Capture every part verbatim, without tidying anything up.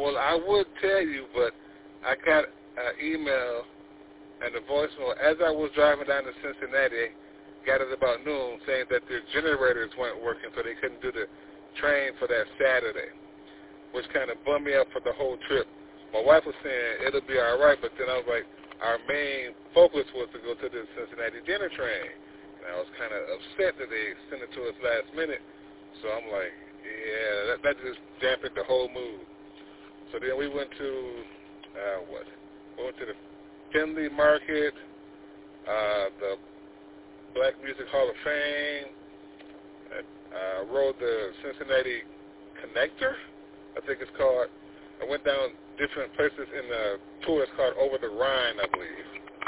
Well, I would tell you, but I got an email and a voicemail as I was driving down to Cincinnati, got it about noon, saying that their generators weren't working, so they couldn't do the train for that Saturday, which kind of bummed me out for the whole trip. My wife was saying it'll be all right, but then I was like, our main focus was to go to the Cincinnati dinner train, and I was kind of upset that they sent it to us last minute. So I'm like, yeah, that, that just dampened the whole mood. So then we went to uh, what? We went to the Finley Market, uh, the Black Music Hall of Fame. Uh, rode the Cincinnati Connector, I think it's called. I went down different places in the tour. It's called Over the Rhine, I believe.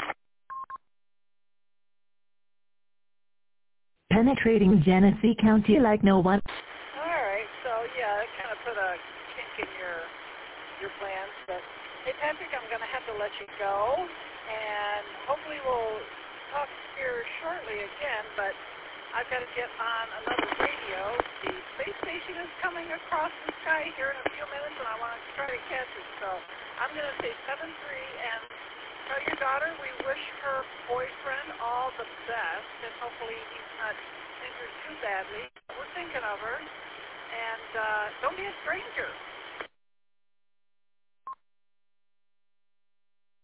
Penetrating Genesee County like no one. All right, so yeah, that kind of put a kink in your your plans. But hey, Patrick, I'm going to have to let you go, and hopefully we'll talk here shortly again. But I've got to get on another radio. The space station is coming across the sky here in a few minutes, and I want to try to catch it. So I'm going to say seven three and tell your daughter we wish her boyfriend all the best, and hopefully he's not injured too badly. We're thinking of her, and uh, don't be a stranger.